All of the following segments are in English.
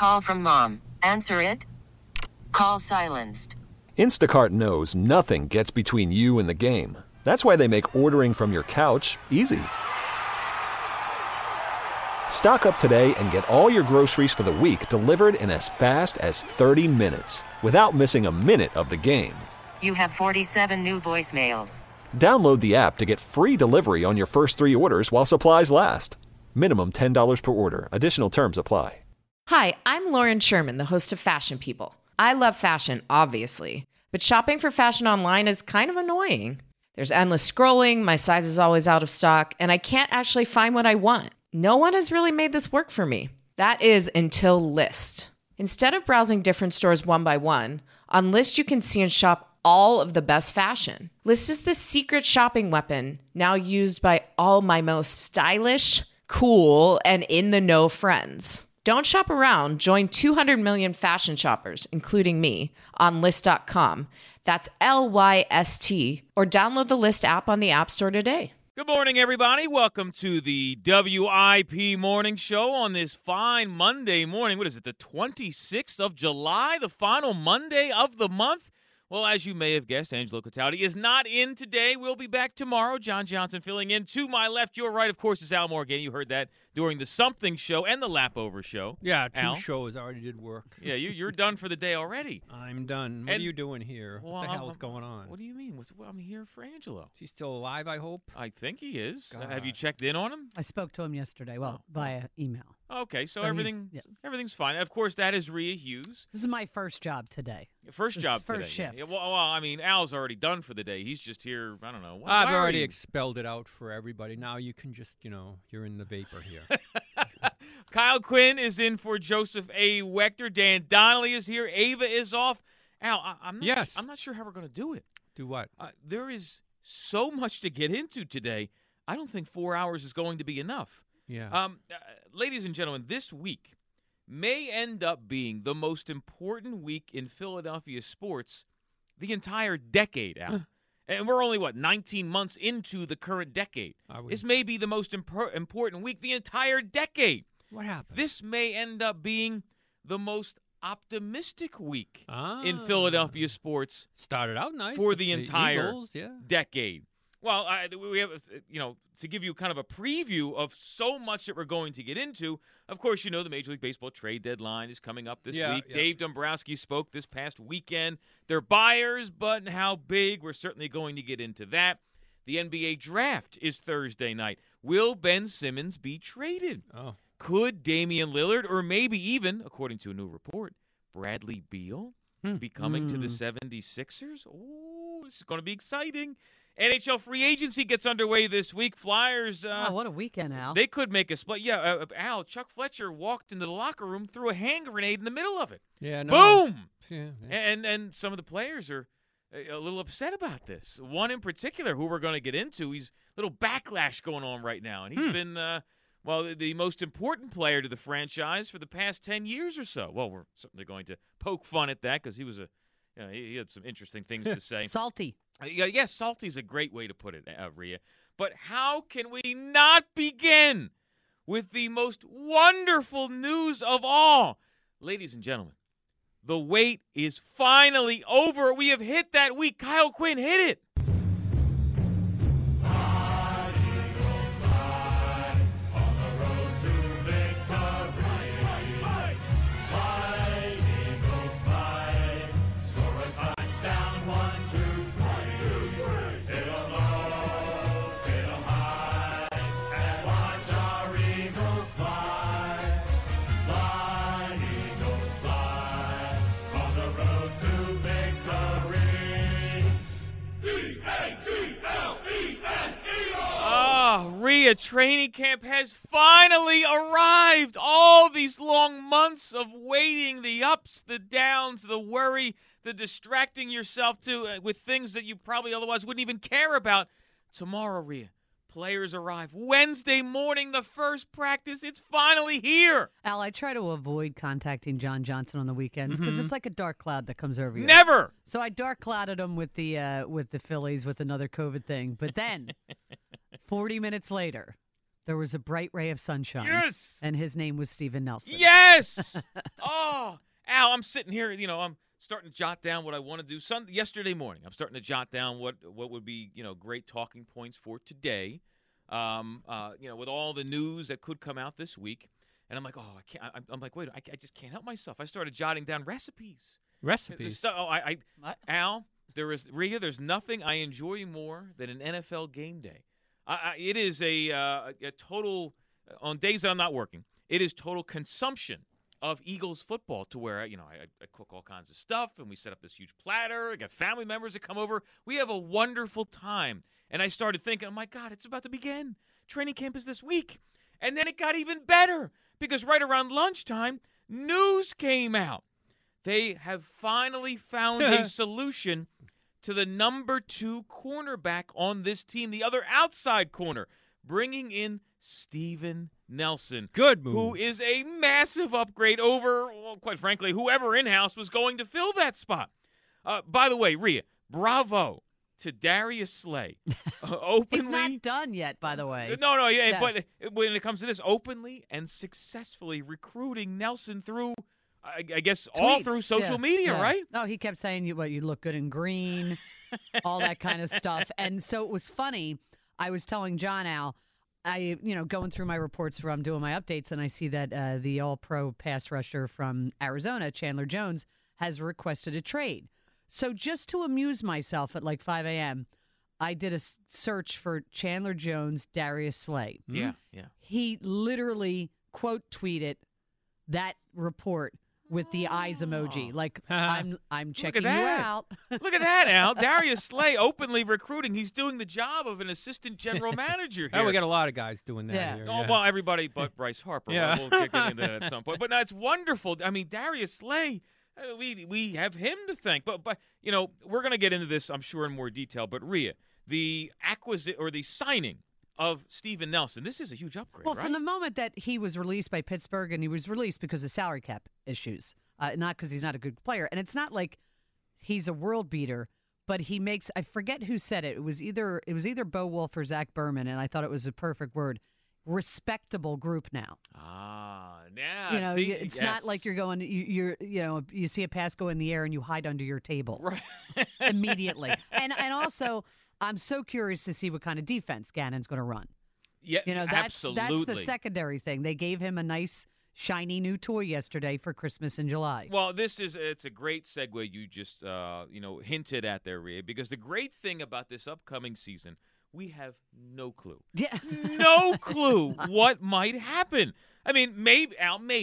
Call from mom. Answer it. Call silenced. Instacart knows nothing gets between you and the game. That's why they make ordering from your couch easy. Stock up today and get all your groceries for the week delivered in as fast as 30 minutes without missing a minute of the game. You have 47 new voicemails. Download the app to get free delivery on your first 3 orders while supplies last. Minimum $10 per order. Additional terms apply. Hi, I'm Lauren Sherman, the host of Fashion People. I love fashion, obviously, but shopping for fashion online is kind of annoying. There's endless scrolling, my size is always out of stock, and I can't actually find what I want. No one has really made this work for me. That is until Lyst. Instead of browsing different stores one by one, on Lyst you can see and shop all of the best fashion. Lyst is the secret shopping weapon now used by all my most stylish, cool, and in-the-know friends. Don't shop around. Join 200 million fashion shoppers, including me, on Lyst.com. That's Lyst, or download the Lyst app on the App Store today. Good morning, everybody. Welcome to the WIP Morning Show on this fine Monday morning. What is it, the 26th of July, the final Monday of the month? Well, as you may have guessed, Angelo Cataldi is not in today. We'll be back tomorrow. John Johnson filling in. To my left, your right, of course, is Al Morgan. You heard that during the Something Show and the Lapover Show. Yeah, two Al? shows already did work. Yeah, you're done for the day already. I'm done. What are you doing here? Well, what the hell is going on? What do you mean? I'm here for Angelo. She's still alive, I hope? I think he is. God. Have you checked in on him? I spoke to him yesterday, via email. Okay, so So everything's fine. Of course, that is Rhea Hughes. This is my first job today. First This job is first today. shift. Yeah, well, I mean, Al's already done for the day. He's just here, I don't know. I've why are already you- expelled it out for everybody. Now you can just, you're in the vapor here. Kyle Quinn is in for Joseph A. Wechter. Dan Donnelly is here. Ava is off. Al, I'm not sure how we're going to do it. Do what? There is so much to get into today. I don't think 4 hours is going to be enough. Yeah. Ladies and gentlemen, this week may end up being the most important week in Philadelphia sports the entire decade, Al. And we're only, 19 months into the current decade. This may be the most important week the entire decade. What happened? This may end up being the most optimistic week in Philadelphia sports. Started out nice. For the entire Eagles, decade. Well, we have, to give you kind of a preview of so much that we're going to get into. Of course, the Major League Baseball trade deadline is coming up this week. Yeah. Dave Dombrowski spoke this past weekend. They're buyers, but how big? We're certainly going to get into that. The NBA draft is Thursday night. Will Ben Simmons be traded? Oh. Could Damian Lillard, or maybe even, according to a new report, Bradley Beal be coming to the 76ers? Oh, this is going to be exciting. NHL free agency gets underway this week. Flyers. What a weekend, Al. They could make a split. Yeah, Al, Chuck Fletcher walked into the locker room, threw a hand grenade in the middle of it. Yeah, no. Boom! Yeah. And some of the players are a little upset about this. One in particular, who we're going to get into, he's a little backlash going on right now. And he's been, the most important player to the franchise for the past 10 years or so. Well, we're certainly going to poke fun at that because he was he had some interesting things to say. Salty. Yes, salty is a great way to put it, Rhea. But how can we not begin with the most wonderful news of all? Ladies and gentlemen, the wait is finally over. We have hit that week. Kyle Quinn hit it. Rhea, training camp has finally arrived. All these long months of waiting, the ups, the downs, the worry, the distracting yourself with things that you probably otherwise wouldn't even care about. Tomorrow, Rhea, players arrive. Wednesday morning, the first practice. It's finally here. Al, I try to avoid contacting John Johnson on the weekends because it's like a dark cloud that comes over you. Never. So I dark clouded him with the Phillies with another COVID thing. But then, 40 minutes later, There was a bright ray of sunshine. Yes. And his name was Steven Nelson. Yes. Oh, Al, I'm sitting here, I'm starting to jot down what I want to do. Yesterday morning, I'm starting to jot down what would be, great talking points for today. With all the news that could come out this week. And I'm like, oh, I can't. I'm like, wait, I just can't help myself. I started jotting down recipes. Recipes. Al, there's nothing I enjoy more than an NFL game day. It is a total, on days that I'm not working, it is total consumption of Eagles football to where, I cook all kinds of stuff and we set up this huge platter. I got family members that come over. We have a wonderful time. And I started thinking, oh, my God, it's about to begin. Training camp is this week. And then it got even better because right around lunchtime, news came out. They have finally found a solution to the number 2 cornerback on this team, the other outside corner, bringing in Steven Nelson. Good move. Who is a massive upgrade over, well, quite frankly, whoever in-house was going to fill that spot. By the way, Rhea, bravo to Darius Slay. Openly. He's not done yet, by the way. No, yeah, but when it comes to this, openly and successfully recruiting Nelson through, I guess, Tweets, all through social media, right? No, he kept saying, you look good in green, all that kind of stuff. And so it was funny. I was telling John Al, going through my reports where I'm doing my updates, and I see that the all-pro pass rusher from Arizona, Chandler Jones, has requested a trade. So just to amuse myself at like 5 a.m., I did a search for Chandler Jones, Darius Slay. Yeah. He literally quote tweeted that report with the eyes emoji. Like, I'm checking you out. Look at that, Al. Darius Slay openly recruiting. He's doing the job of an assistant general manager here. Oh, we got a lot of guys doing that here. Oh, well, everybody but Bryce Harper. Yeah. We'll get into that at some point. But no, it's wonderful. I mean, Darius Slay, we have him to thank. But we're going to get into this, I'm sure, in more detail. But, Rhea, the signing of Steven Nelson, this is a huge upgrade, Well, right? from the moment that he was released by Pittsburgh, and he was released because of salary cap issues, not because he's not a good player. And it's not like he's a world beater, but he makes, I forget who said it. It was either Bo Wolf or Zach Berman, and I thought it was a perfect word. Respectable group now. Yeah. It's not like you're going. You see a pass go in the air and you hide under your table Right. immediately. And also, I'm so curious to see what kind of defense Gannon's going to run. Yeah, That's absolutely. the secondary thing. They gave him a nice shiny new toy yesterday for Christmas in July. Well, it's a great segue you just hinted at there, Rhea, because the great thing about this upcoming season, we have no clue. Yeah. No clue what might happen. I mean, maybe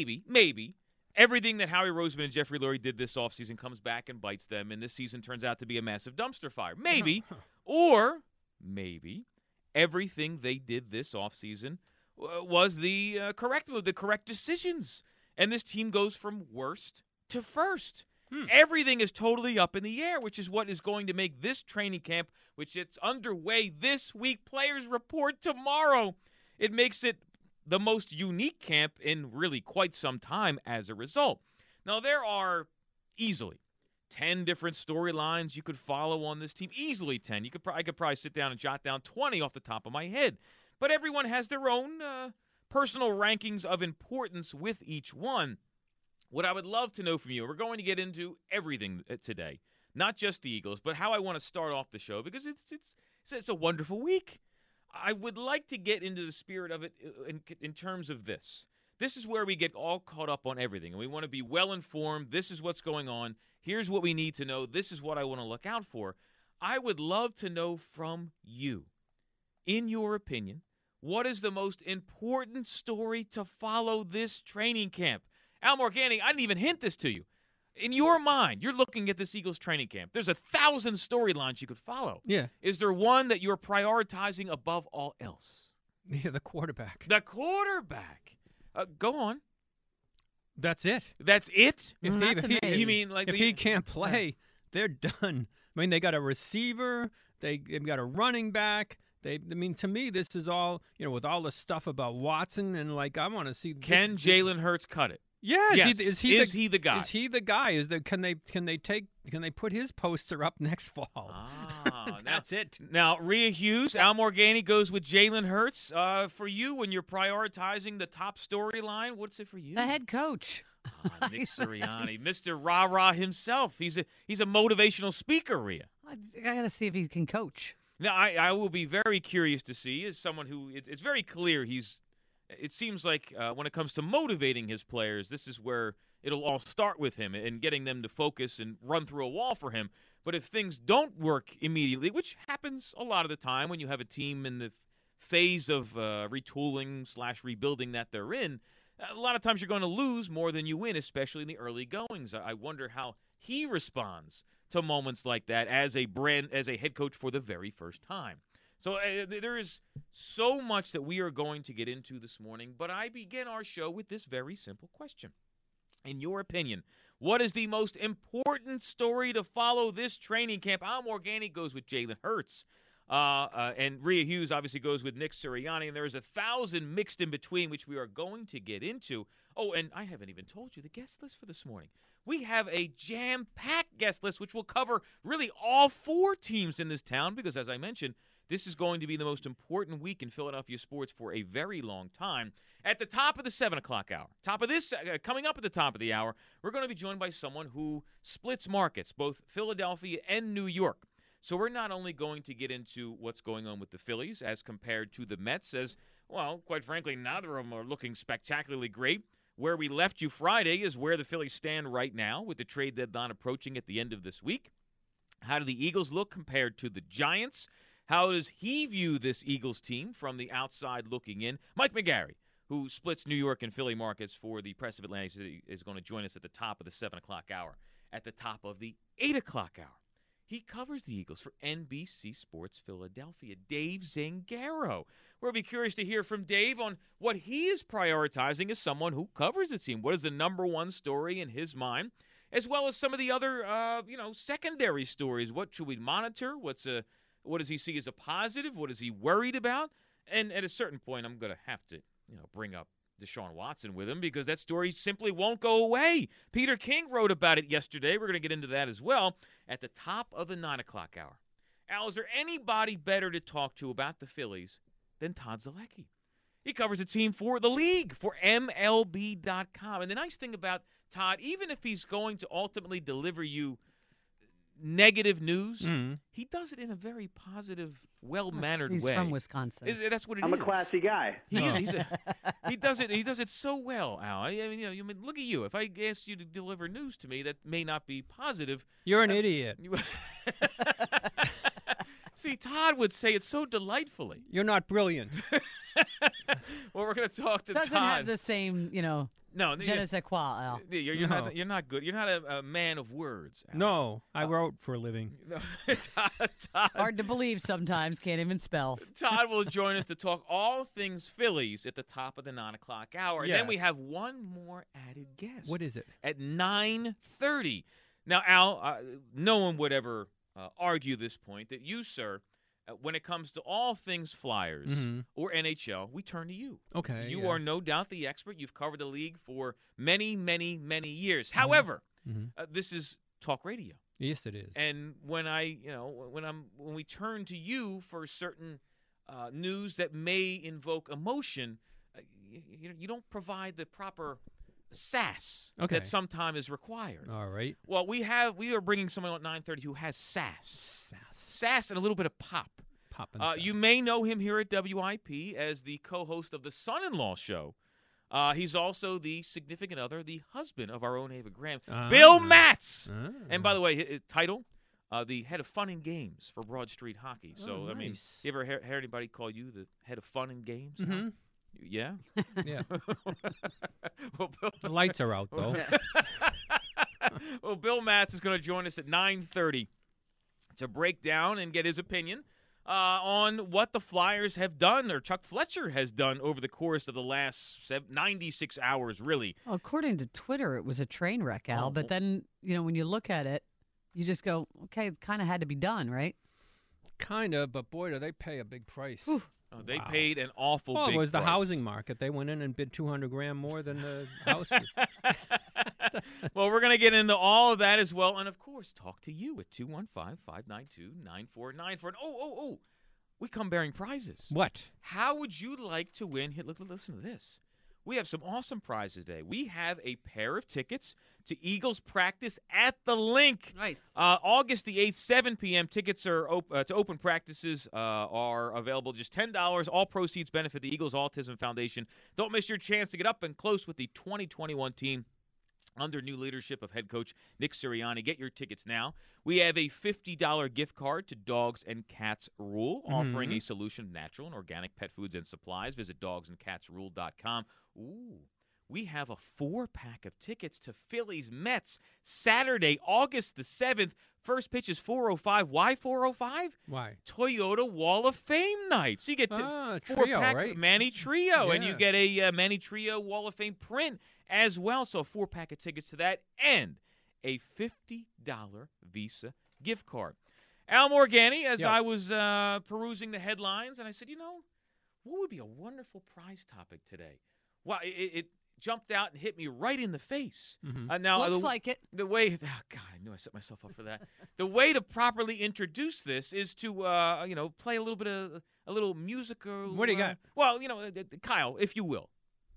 everything that Howie Roseman and Jeffrey Lurie did this offseason comes back and bites them, and this season turns out to be a massive dumpster fire. Maybe. Or maybe everything they did this offseason was the correct move, the correct decisions. And this team goes from worst to first. Everything is totally up in the air, which is what is going to make this training camp, which it's underway this week, players report tomorrow. It makes it the most unique camp in really quite some time as a result. Now, there are easily 10 different storylines you could follow on this team. Easily 10. I could probably sit down and jot down 20 off the top of my head. But everyone has their own personal rankings of importance with each one. What I would love to know from you, we're going to get into everything today, not just the Eagles, but how I want to start off the show, because it's a wonderful week. I would like to get into the spirit of it in terms of this. This is where we get all caught up on everything, and we want to be well-informed. This is what's going on. Here's what we need to know. This is what I want to look out for. I would love to know from you, in your opinion, what is the most important story to follow this training camp? Al Morganti, I didn't even hint this to you. In your mind, you're looking at this Eagles training camp. There's 1,000 storylines you could follow. Yeah. Is there one that you're prioritizing above all else? Yeah, the quarterback. The quarterback. Go on. That's it. That's it? You mean like if he can't play, they're done. I mean, they got a receiver. They've got a running back. To me, this is all, with all the stuff about Watson, and I want to see. Can Jalen Hurts cut it? Yeah, Yes. is he the guy? Is he the guy? Can they put his poster up next fall? Ah, That's it. Now, Rhea Hughes, Al Morganti goes with Jalen Hurts. For you, when you're prioritizing the top storyline, what's it for you? The head coach. Nick Sirianni, Mr. Rah-Rah himself. He's a motivational speaker, Rhea. I got to see if he can coach. Now, I will be very curious to see, as someone who it's very clear it seems like when it comes to motivating his players, this is where it'll all start with him and getting them to focus and run through a wall for him. But if things don't work immediately, which happens a lot of the time when you have a team in the phase of retooling/rebuilding that they're in, a lot of times you're going to lose more than you win, especially in the early goings. I wonder how he responds to moments like that as a head coach for the very first time. So there is so much that we are going to get into this morning, but I begin our show with this very simple question. In your opinion, what is the most important story to follow this training camp? Al Morganti goes with Jalen Hurts. And Rhea Hughes obviously goes with Nick Sirianni, and there is 1,000 mixed in between, which we are going to get into. Oh, and I haven't even told you the guest list for this morning. We have a jam-packed guest list, which will cover really all 4 teams in this town, because as I mentioned, this is going to be the most important week in Philadelphia sports for a very long time. At the top of the 7 o'clock hour, coming up at the top of the hour, we're going to be joined by someone who splits markets, both Philadelphia and New York. So we're not only going to get into what's going on with the Phillies as compared to the Mets, as, well, quite frankly, neither of them are looking spectacularly great. Where we left you Friday is where the Phillies stand right now with the trade deadline approaching at the end of this week. How do the Eagles look compared to the Giants? How does he view this Eagles team from the outside looking in? Mike McGarry, who splits New York and Philly markets for the Press of Atlantic City, is going to join us at the top of the 7 o'clock hour. At the top of the 8 o'clock hour, he covers the Eagles for NBC Sports Philadelphia, Dave Zangaro. We'll be curious to hear from Dave on what he is prioritizing as someone who covers the team. What is the number one story in his mind, as well as some of the other, secondary stories. What should we monitor? What does he see as a positive? What is he worried about? And at a certain point, I'm going to have to, bring up Deshaun Watson with him, because that story simply won't go away. Peter King wrote about it yesterday. We're going to get into that as well at the top of the 9 o'clock hour. Al, is there anybody better to talk to about the Phillies than Todd Zolecki? He covers the team for the league, for MLB.com. And the nice thing about Todd, even if he's going to ultimately deliver you negative news, he does it in a very positive, well-mannered way. He's from Wisconsin. That's what it is. I'm a classy guy. He does it so well, Al. I mean, look at you. If I asked you to deliver news to me that may not be positive, you're an idiot. See, Todd would say it so delightfully. You're not brilliant. Well, we're going to talk to Doesn't Todd. have the same, No, je ne sais quoi, Al. You're not good. You're not a man of words, Al. No, I wrote for a living. No, Todd, Hard to believe sometimes, can't even spell. Todd will join us to talk all things Phillies at the top of the 9 o'clock hour. And then we have one more added guest. What is it? At 9:30. Now, Al, no one would ever argue this point that you, sir, when it comes to all things Flyers or NHL, we turn to you. Okay. You are no doubt the expert. You've covered the league for many, many, many years. However, this is talk radio. Yes, it is. And when we turn to you for certain news that may invoke emotion, you don't provide the proper sass that sometimes is required. All right. Well, we are bringing someone at 9:30 who has sass and a little bit of pop. You may know him here at WIP as the co-host of the Son-in-Law Show. He's also the significant other, the husband of our own Ava Graham, Bill Matz. And by the way, his title, the head of fun and games for Broad Street Hockey. So, nice. I mean, you ever hear anybody call you the head of fun and games? Mm-hmm. Yeah? Yeah. Well, The lights are out, though. Well, Bill Matz is going to join us at 9:30 to break down and get his opinion on what the Flyers have done, or Chuck Fletcher has done, over the course of the last 96 hours, really. Well, according to Twitter, it was a train wreck, Al. But then, when you look at it, you just go, okay, it kind of had to be done, right? Kind of, but boy, do they pay a big price. Whew. Oh, they Wow. paid an awful Well, big it was the price. housing market. They went in and bid $200,000 more than the house. Well, we're going to get into all of that as well. And, of course, talk to you at 215-592-9494. Oh, we come bearing prizes. What? How would you like to win? Here, listen to this. We have some awesome prizes today. We have a pair of tickets to Eagles practice at the Link. Nice. August the 8th, 7 p.m. Tickets are to open practices are available, just $10. All proceeds benefit the Eagles Autism Foundation. Don't miss your chance to get up and close with the 2021 team under new leadership of head coach Nick Sirianni. Get your tickets now. We have a $50 gift card to Dogs and Cats Rule, offering a solution of natural and organic pet foods and supplies. Visit dogsandcatsrule.com. Ooh, we have a 4-pack of tickets to Phillies Mets Saturday, August the 7th. First pitch is 4:05. Why 4:05? Why? Toyota Wall of Fame night. So you get Trio, 4-pack right? Manny Trio, and you Yeah. get a Manny Trio Wall of Fame print as well. So a 4-pack of tickets to that and a $50 Visa gift card. Al Morgani, as Yeah. I was perusing the headlines, and I said, what would be a wonderful prize topic today? Well, it jumped out and hit me right in the face. Now, Looks like it. the way, God, I knew I set myself up for that. The way to properly introduce this is to, play a little musical. What do you got? Well, Kyle, if you will.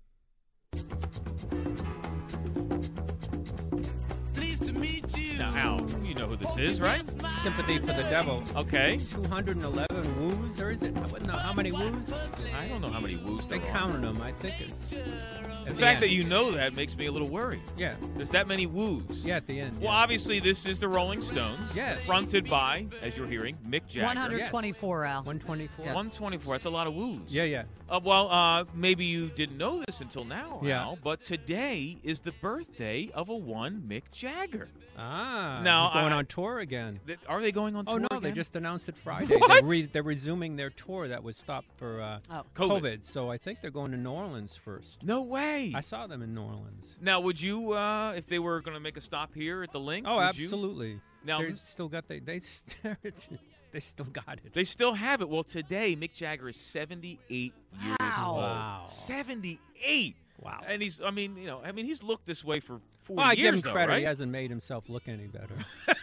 Now, Al, you know who this is, right? Sympathy for the Devil. Okay. 211 woos, or is it? How many woos? I don't know how many woos They there are. counted them. I think it's. The fact that you know that makes me a little worried. Yeah. There's that many woos. Yeah, at the end. Well, yeah. obviously, this is the Rolling Stones. Yes. Fronted by, as you're hearing, Mick Jagger. 124, Al. 124. 124. That's a lot of woos. Yeah. Maybe you didn't know this until now, Yeah. Al, but today is the birthday of a one Mick Jagger. Ah. Now, he's going I- on tour again. Are they going on Oh, tour no, again? they just announced it Friday. What? They're resuming their tour that was stopped for COVID. So I think they're going to New Orleans first. No way. I saw them in New Orleans. Now, would you, if they were going to make a stop here at the Link? Oh, would you? absolutely. Now- They still got they still got it. They still have it. Well, today, Mick Jagger is 78 years old. Wow. 78. Wow. And he's looked this way for 40 Well, I give him years, though, credit. right? He hasn't made himself look any better.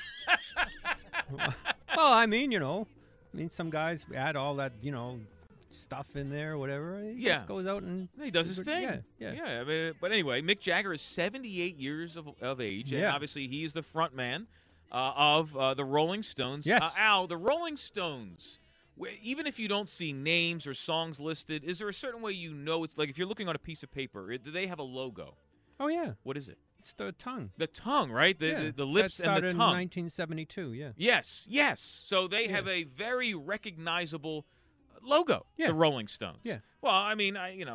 Well, I mean, some guys add all that, stuff in there, whatever. He Yeah. just goes out and He does his thing. Yeah. I mean, but anyway, Mick Jagger is 78 years of age, and Yeah. obviously he's the front man of the Rolling Stones. Yes. Al, the Rolling Stones, even if you don't see names or songs listed, is there a certain way it's like if you're looking on a piece of paper, do they have a logo? Oh, yeah. What is it? It's the tongue. The tongue, right? The lips that and started the in tongue. 1972, yeah. Yes. So they have a very recognizable logo, Yeah. the Rolling Stones. Yeah. Well, I mean,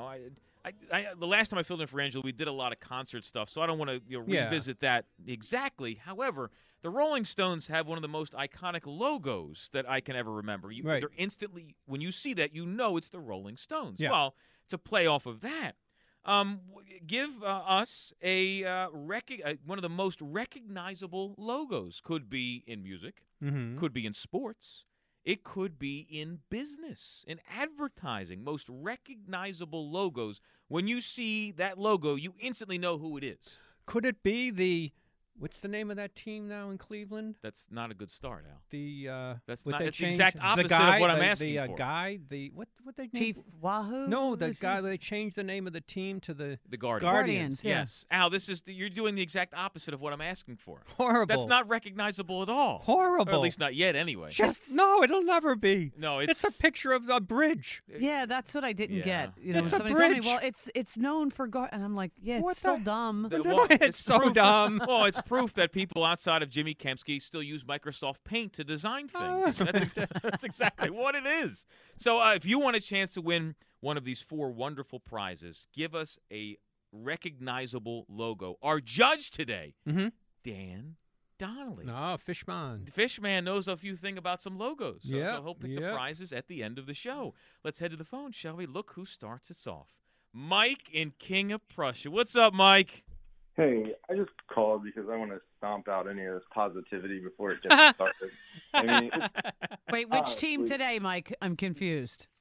the last time I filled in for Angela, we did a lot of concert stuff, so I don't want to Yeah. revisit that exactly. However, the Rolling Stones have one of the most iconic logos that I can ever remember. Right. They're instantly, when you see that, you know it's the Rolling Stones. Yeah. Well, to play off of that, give us one of the most recognizable logos. Could be in music, Mm-hmm. could be in sports, it could be in business, in advertising. Most recognizable logos. When you see that logo, you instantly know who it is. Could it be what's the name of that team now in Cleveland? That's not a good start, Al. That's what not. they It's the changed- exact opposite guy, of what I'm the, asking the, for. guy, what they Chief name? Wahoo? No, the Is guy. he- They changed the name of the team to the The Guardians. Guardians, yeah. Yes, Al. You're doing the exact opposite of what I'm asking for. horrible. That's not recognizable at all. horrible. Or at least not yet, anyway. No, it'll never be. No, It's a picture of a bridge. Yeah, that's what I didn't Yeah. get. You know, It's when a somebody told me, bridge. well, it's known for and I'm like, yeah, What it's still the- dumb. It's so proof, dumb. Well, it's proof that people outside of Jimmy Kempsky still use Microsoft Paint to design things. That's exactly what it is. So if you want a chance to win one of these 4 wonderful prizes, give us a recognizable logo. Our judge today, Mm-hmm. Dan Donnelly. No, Fishman. Fishman knows a few things about some logos, so Yep, he'll pick the yep. prizes at the end of the show. Let's head to the phone, shall we? Look who starts us off. Mike in King of Prussia. What's up, Mike? Hey, I just called because I want to stomp out any of this positivity before it gets started. I mean, Wait, which Oh, team please. today, Mike? I'm confused.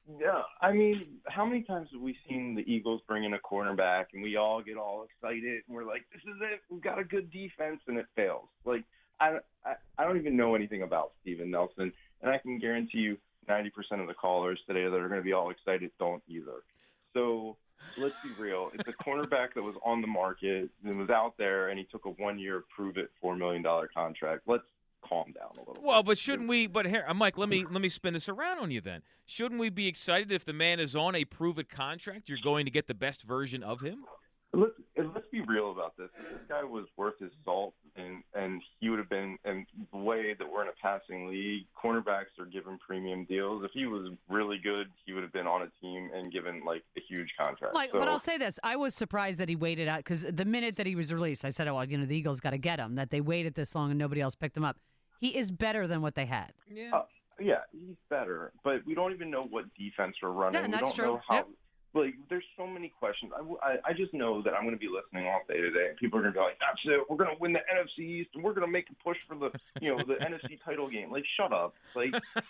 Yeah, I mean, how many times have we seen the Eagles bring in a cornerback and we all get all excited and we're like, this is it, we've got a good defense, and it fails? Like, I don't even know anything about Steven Nelson, and I can guarantee you 90% of the callers today that are going to be all excited don't either. So let's be real. It's a cornerback that was on the market and was out there, and he took a 1-year prove-it $4 million contract. Let's calm down a little. Well, but shouldn't we? But here, Mike, let me spin this around on you. Then shouldn't we be excited if the man is on a prove-it contract? You're going to get the best version of him. Let's be real about this. If this guy was worth his salt, and he would have been, and the way that we're in a passing league, cornerbacks are given premium deals. If he was really good, he would have been on a team and given like a huge contract. But I'll say this: I was surprised that he waited out, because the minute that he was released, I said, "Oh, well, the Eagles got to get him." That they waited this long and nobody else picked him up. He is better than what they had. Yeah, he's better, but we don't even know what defense we're running. Yeah, and that's we don't true. know how. Yep. Like, there's so many questions. I just know that I'm going to be listening all day today, and people are going to be like, "That's it. We're going to win the NFC East, and we're going to make a push for the the NFC title game." Like, shut up. Like,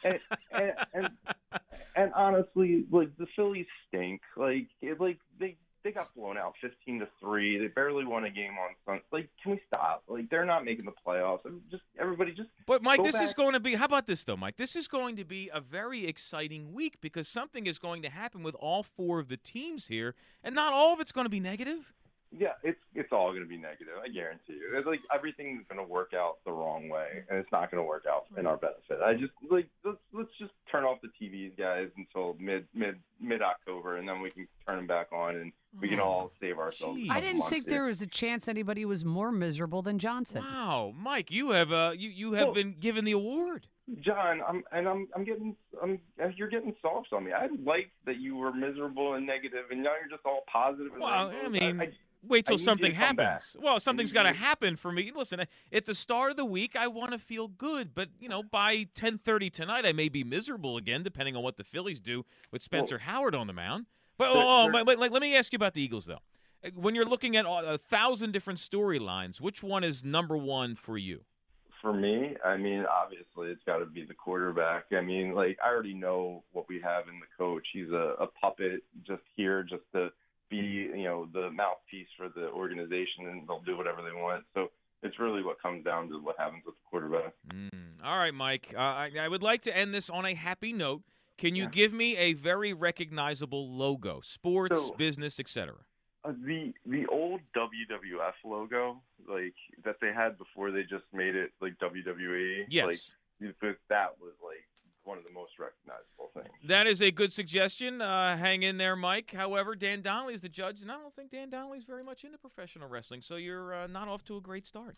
and honestly, like, the Phillies stink. Like they got blown out 15-3. They barely won a game on Sunday. Like, can we stop? Like, they're not making the playoffs. Everybody just. But Mike, this back. is going to be. How about this though, Mike? This is going to be a very exciting week because something is going to happen with all 4 of the teams here, and not all of it's going to be negative. Yeah, it's all going to be negative. I guarantee you. It's like everything's going to work out the wrong way, and it's not going to work out in our benefit. I just let's just turn off the TVs, guys, until mid October, and then we can turn them back on, and we can all save ourselves. I didn't think there was a chance anybody was more miserable than Johnson. Wow, Mike, you have been given the award. John, you're getting soft on me. I liked that you were miserable and negative, and now you're just all positive. Well, I mean, wait till something happens. Well, something's got to happen for me. Listen, at the start of the week, I want to feel good, but by 10:30 tonight, I may be miserable again, depending on what the Phillies do with Spencer Howard on the mound. But let me ask you about the Eagles, though. When you're looking at 1,000 different storylines, which one is number one for you? For me, I mean, obviously, it's got to be the quarterback. I mean, like, I already know what we have in the coach. He's a puppet just here just to be, the mouthpiece for the organization, and they'll do whatever they want. So it's really what comes down to what happens with the quarterback. All right, Mike. I would like to end this on a happy note. Can you give me a very recognizable logo, sports, business, etc.? The old WWF logo, like, that they had before they just made it like WWE. Yes. Like, that was like one of the most recognizable things. That is a good suggestion. Hang in there, Mike. However, Dan Donnelly is the judge, and I don't think Dan Donnelly is very much into professional wrestling, so you're not off to a great start.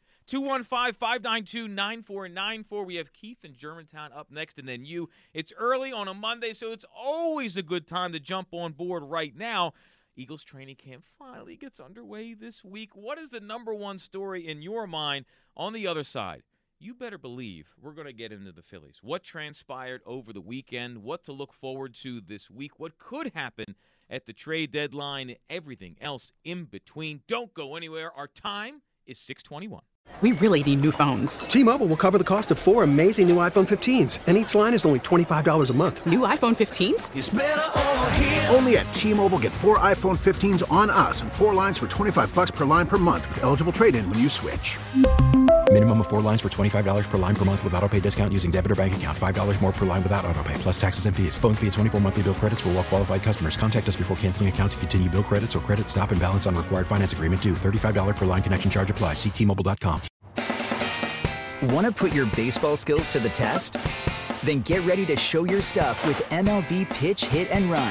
215-592-9494. We have Keith in Germantown up next, and then you. It's early on a Monday, so it's always a good time to jump on board right now. Eagles training camp finally gets underway this week. What is the number one story in your mind on the other side? You better believe we're going to get into the Phillies. What transpired over the weekend, what to look forward to this week, what could happen at the trade deadline, everything else in between. Don't go anywhere. Our time is 6:21. We really need new phones. T-Mobile will cover the cost of 4 amazing new iPhone 15s, and each line is only $25 a month. New iPhone 15s? It's better over here. Only at T-Mobile, get 4 iPhone 15s on us and 4 lines for $25 per line per month with eligible trade-in when you switch. Minimum of 4 lines for $25 per line per month with autopay discount using debit or bank account. $5 more per line without autopay, plus taxes and fees. Phone fee at 24 monthly bill credits for well-qualified customers. Contact us before canceling account to continue bill credits or credit stop and balance on required finance agreement due. $35 per line connection charge applies. See T-Mobile.com. Want to put your baseball skills to the test? Then get ready to show your stuff with MLB Pitch, Hit, and Run.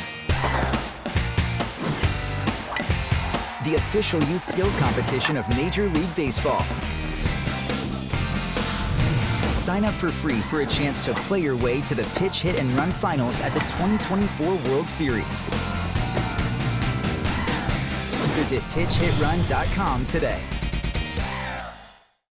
The official youth skills competition of Major League Baseball. Sign up for free for a chance to play your way to the Pitch, Hit, and Run finals at the 2024 World Series. Visit PitchHitRun.com today.